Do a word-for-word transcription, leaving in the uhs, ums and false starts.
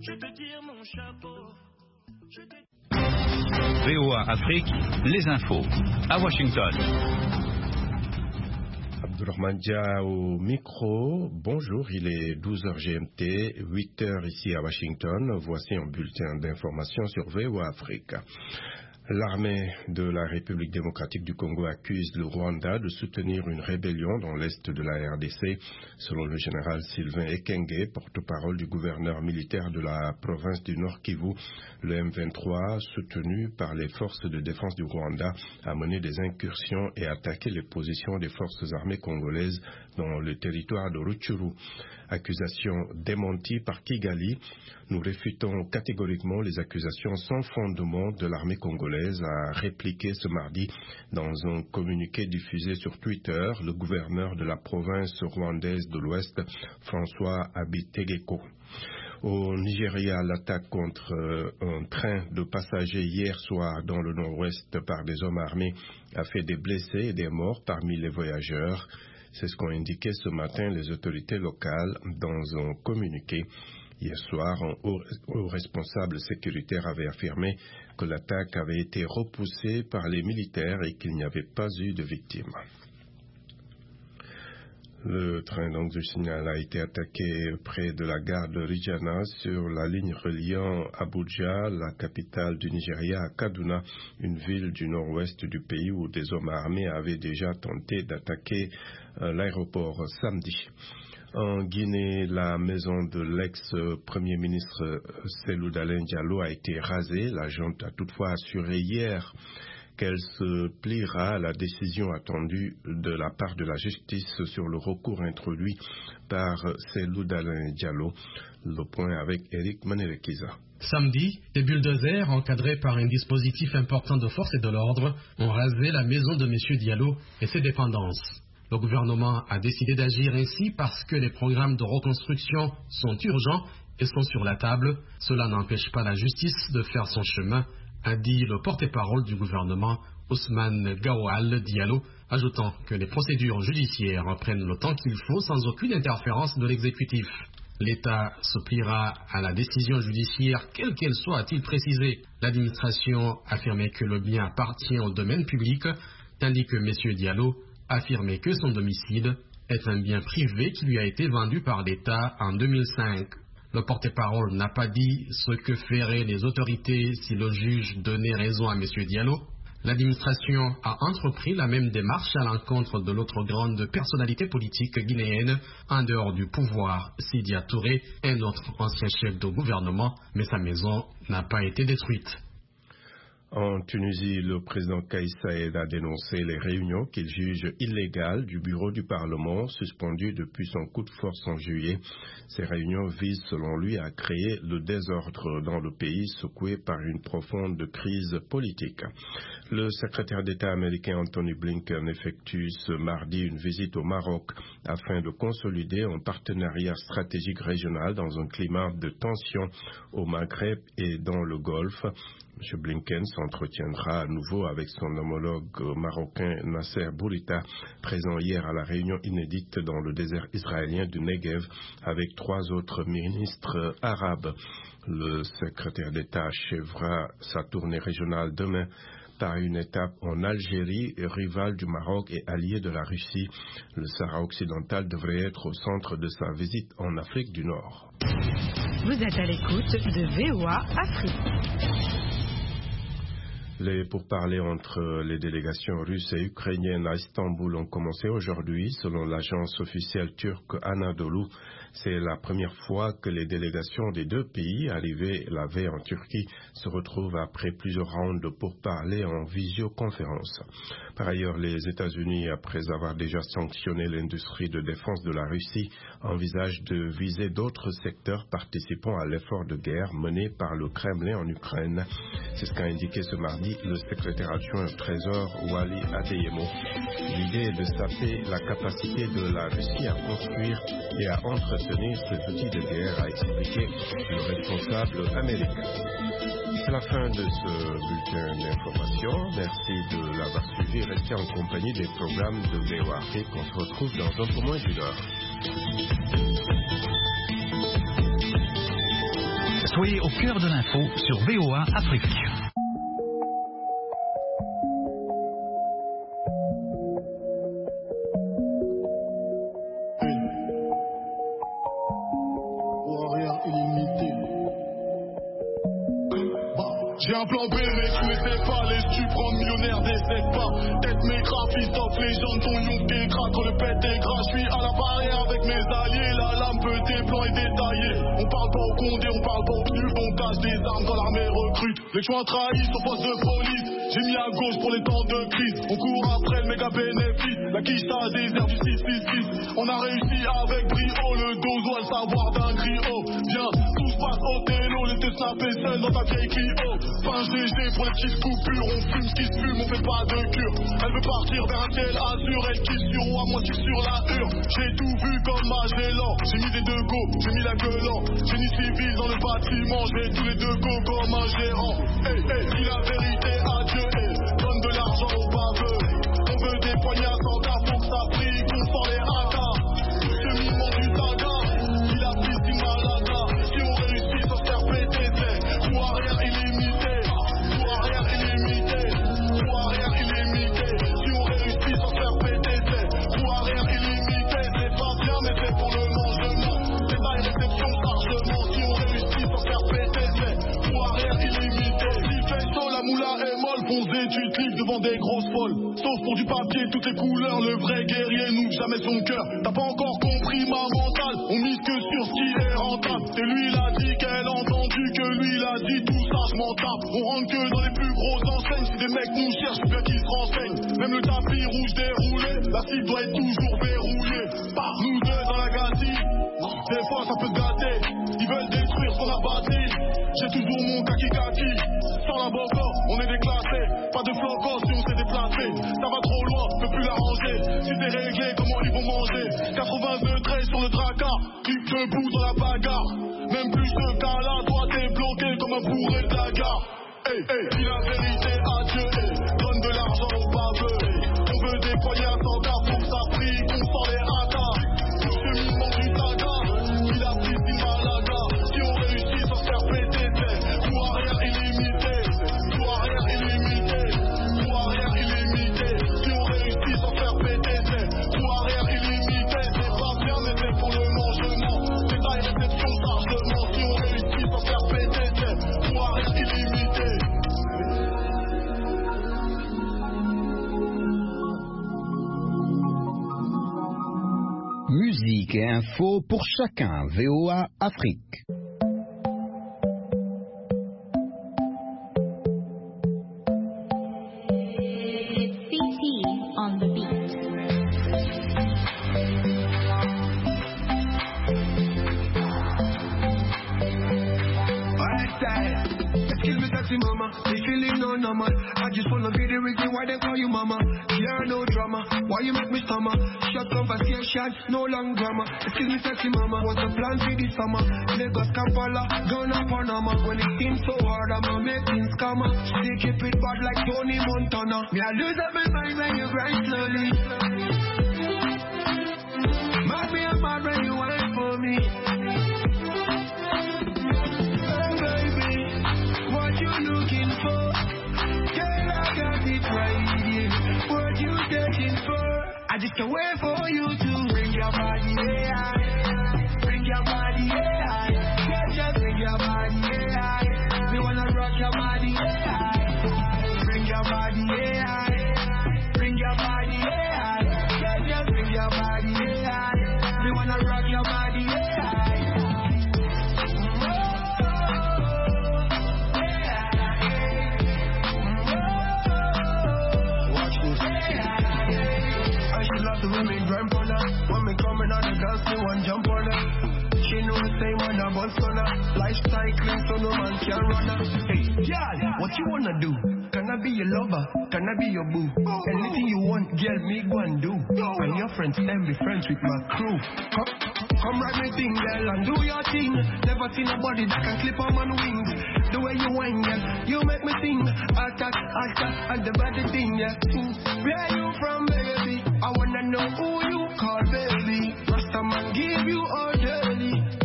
je te tire mon chapeau. Je te... V O A Afrique, les infos, à Washington. Abdourahmane Dia au micro. Bonjour, il est douze heures G M T, huit heures ici à Washington. Voici un bulletin d'information sur V O A Afrique. L'armée de la République démocratique du Congo accuse le Rwanda de soutenir une rébellion dans l'est de la R D C. Selon le général Sylvain Ekenge, porte-parole du gouverneur militaire de la province du Nord Kivu, le M vingt-trois, soutenu par les forces de défense du Rwanda, a mené des incursions et attaqué les positions des forces armées congolaises dans le territoire de Rutshuru. Accusation démentie par Kigali. Nous réfutons catégoriquement les accusations sans fondement de l'armée congolaise, a répliqué ce mardi dans un communiqué diffusé sur Twitter le gouverneur de la province rwandaise de l'Ouest, François Habitegeko. Au Nigeria, l'attaque contre un train de passagers hier soir dans le nord-ouest par des hommes armés a fait des blessés et des morts parmi les voyageurs. C'est ce qu'ont indiqué ce matin les autorités locales dans un communiqué. Hier soir, un haut, haut responsable sécuritaire avait affirmé que l'attaque avait été repoussée par les militaires et qu'il n'y avait pas eu de victimes. Le train donc du signal a été attaqué près de la gare de Rijana sur la ligne reliant Abuja, la capitale du Nigeria, à Kaduna, une ville du nord-ouest du pays où des hommes armés avaient déjà tenté d'attaquer euh, l'aéroport samedi. En Guinée, la maison de l'ex-premier ministre Cellou Dalein Diallo a été rasée. La junte a toutefois assuré hier qu'elle se pliera à la décision attendue de la part de la justice sur le recours introduit par Cellou Dalein Diallo. Le point avec Eric Manerekiza. Samedi, des bulldozers encadrés par un dispositif important de force et de l'ordre ont rasé la maison de M. Diallo et ses dépendances. Le gouvernement a décidé d'agir ainsi parce que les programmes de reconstruction sont urgents et sont sur la table. Cela n'empêche pas la justice de faire son chemin, a dit le porte-parole du gouvernement, Ousmane Gawal Diallo, ajoutant que les procédures judiciaires prennent le temps qu'il faut sans aucune interférence de l'exécutif. L'État se pliera à la décision judiciaire, quelle qu'elle soit, a-t-il précisé. L'administration affirmait que le bien appartient au domaine public, tandis que M. Diallo affirmait que son domicile est un bien privé qui lui a été vendu par l'État en deux mille cinq. Le porte-parole n'a pas dit ce que feraient les autorités si le juge donnait raison à M. Diallo. L'administration a entrepris la même démarche à l'encontre de l'autre grande personnalité politique guinéenne en dehors du pouvoir, Sidia Touré, un autre ancien chef de gouvernement, mais sa maison n'a pas été détruite. En Tunisie, le président Kais Saied a dénoncé les réunions qu'il juge illégales du bureau du Parlement, suspendues depuis son coup de force en juillet. Ces réunions visent, selon lui, à créer le désordre dans le pays secoué par une profonde crise politique. Le secrétaire d'État américain Anthony Blinken effectue ce mardi une visite au Maroc afin de consolider un partenariat stratégique régional dans un climat de tension au Maghreb et dans le Golfe. M. Blinken s'entretiendra à nouveau avec son homologue marocain Nasser Bourita, présent hier à la réunion inédite dans le désert israélien du Negev avec trois autres ministres arabes. Le secrétaire d'État achèvera sa tournée régionale demain par une étape en Algérie, rivale du Maroc et allié de la Russie. Le Sahara occidental devrait être au centre de sa visite en Afrique du Nord. Vous êtes à l'écoute de V O A Afrique. Les pourparlers entre les délégations russes et ukrainiennes à Istanbul ont commencé aujourd'hui, selon l'agence officielle turque Anadolu. C'est la première fois que les délégations des deux pays, arrivées la veille en Turquie, se retrouvent après plusieurs rounds de pourparlers en visioconférence. Par ailleurs, les États-Unis, après avoir déjà sanctionné l'industrie de défense de la Russie, envisagent de viser d'autres secteurs participant à l'effort de guerre mené par le Kremlin en Ukraine. C'est ce qu'a indiqué ce mardi le secrétaire adjoint au Trésor Wally Adeyemo. L'idée est de saper la capacité de la Russie à construire et à entretenir ces outils de guerre, a expliqué le responsable américain. C'est la fin de ce bulletin d'information. Merci de l'avoir suivi. Restez en compagnie des programmes de V O A Afrique. On se retrouve dans un peu moins d'une heure. Soyez au cœur de l'info sur V O A Afrique. J'ai un plan B, mais tu n'étais pas. Les stupres millionnaires décèdent pas. Tête mes graphistes, top, les gens ton yonké craque. Quand le pète est gras, je suis à la barrière avec mes alliés. La lampe des plans est détaillée. On parle pas au condé, on parle pas au cul. On cache des armes quand l'armée recrute. Les choix trahissent au poste de police. J'ai mis à gauche pour les temps de crise. On court après le méga bénéfice. La quiche à désert du six six six. On a réussi avec brio. Le dozo a le savoir d'un griot. Viens, tout se passe au télo. Laissez snapper seul dans ta vieille Clio. Pince G G pour les petites coupures. On fume ce qui se fume, on fait pas de cure. Elle veut partir vers un ciel azur. Elle kiffe sur moi, moi je suis sur la hure. J'ai tout vu comme Magellan. J'ai mis des deux go, j'ai mis la gueule en. Génie civil dans le bâtiment. J'ai tous les deux go comme un gérant. Hey, hey, dis la vérité à Dieu. Hey, donne de l'argent aux baveux. On veut des poignards sans gars. Faut que ça brille, qu'on sort les haka. Cheminement du taga. Il a pris si malada. Si on réussit sans se faire péter, c'est roue arrière illimité. Roue arrière illimité. Roue arrière illimité. Si on réussit sans se faire péter, c'est roue arrière illimité. C'est pas bien, mais c'est pour le mangement. C'est pas une réception chargement. Si on réussit sans se faire péter, c'est roue arrière illimité. S'il fait chaud, la moula est molle. Fonce d'études livres devant des grosses folles. Sauf pour du papier, toutes les couleurs. Le vrai guerrier n'ouvre jamais son cœur. T'as pas encore compris ma mentale. On mise que sur ce qui est rentable. Et lui il a dit qu'elle a entendu que lui il a dit tout ça je m'en tape. On rentre que dans les plus grosses enseignes. Si des mecs nous cherchent, faut bien qu'ils se renseignent. Même le tapis rouge déroulé, la cible doit être toujours verrouillée. Par nous deux dans la gâtille. Des fois ça peut se gâter. Ils veulent détruire ce qu'on a bâti. J'ai toujours mon kaki kaki. Sans la boca, on est déclassé. Pas de flocos si on s'est déplacé. Ça va trop loin, je peux plus l'arranger. Si c'est réglé, comment ils vont manger? quatre-vingt-deux traits sur le dracard. Clique debout dans la bagarre. Même plus ce cas-là, toi t'es bloqué comme un bourré de la gare. Hey, hey, dis la vérité à Dieu. Hey, donne de l'argent aux baveux. Hey, on veut des poignards sans gars. Faut que ça brille, qu'on sort les haka. Cheminement du taga. Il a pris si malada. Si on réussit sans se faire péter, c'est roue arrière illimité. Roue arrière illimité. Roue arrière illimité. Si on réussit sans se faire péter, c'est roue arrière illimité. C'est pas bien, mais c'est pour le mangement. C'est ta réception chargement. Si on réussit sans se faire péter, c'est roue arrière illimité. Musique et info pour chacun. V O A Afrique. C T on the beat. Excuse me, sexy mama, this feeling no normal. I just wanna be the reason why they call you mama. Here no drama, why you make me stammer? Short conversation, no long drama. Excuse me, sexy mama, what's the plan for this summer? Lagos, Kampala, Ghana, Panama. When it seems so hard, I'ma make things come up. They keep it bad like Tony Montana. Me I lose up my mind when you grind slowly. Might be a mad when you wait for me. Looking for, girl, I got it right here. What you searching for? I just can't wait for you to bring your body, yeah. Bring your body, yeah. Yeah, just bring your body, yeah. Me wanna rock your body, yeah. Bring your body, yeah. Bring your body, yeah. Yeah, just bring your body, yeah. Me wanna rock your body, yeah. The women grind for her. When me coming on the girls, me want jump on her. She know the same when I bust on her. Life cycling, so no man can run her. Hey, girl, what you wanna do? Can I be your lover? Can I be your boo? Anything you want, girl, me go and do. And your friends and be friends with my crew. Come, come ride me thing, girl, and do your thing. Never seen a body that can clip on my wings. The way you whine, girl, you make me sing. Attack, attack, and the body thing, yeah. Where you from, baby? I wanna know who you call baby. Rasta man give you all daily.